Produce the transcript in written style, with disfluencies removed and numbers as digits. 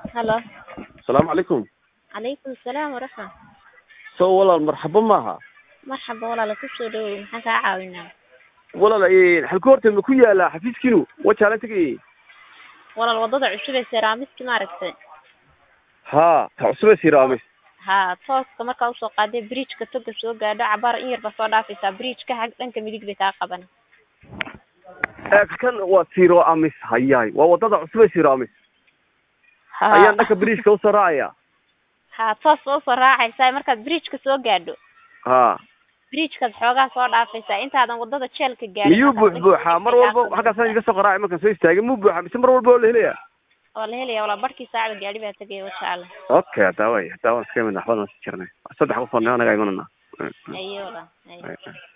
هلا. السلام عليكم. عليكم السلام ورحمة. سو والله مرحبا معها. مرحبا والله لا كسو دhow maxaan kaa caawinaa والله ايه حلكورتي ما كويا لا حفيز كيلو وجه تجي walaal wadada cusub ee Ceramic ma aragtay ها تعصب سيرامس ha tooska markaa usoo qaaday bridge-ka toga soo gaadho cabaar in yar ba soo dhaafaysaa bridge-ka xag dhanka midig bay kaa qaban كان وسيرو امس هياي ووضع عصب سيرامس ayaan dhanka bridge-ka u saraaya ha toos soo raacaysaa markaad bridge-ka soo gaadho ha bridge-ka xoogaa soo dhaafaysaa intaadan wadada jeelka gaarin miyuu buuxa mar walba waxa ka iga soo qaraacay markaan soo istaagay muu buuxa mise mar walba oo la helaya oo la helaya wala barkii saacada gaari baa tagay insha Allah okay daaway iska mid ah waxba ma jirnay saddex qof oo anaga imanana ayo wala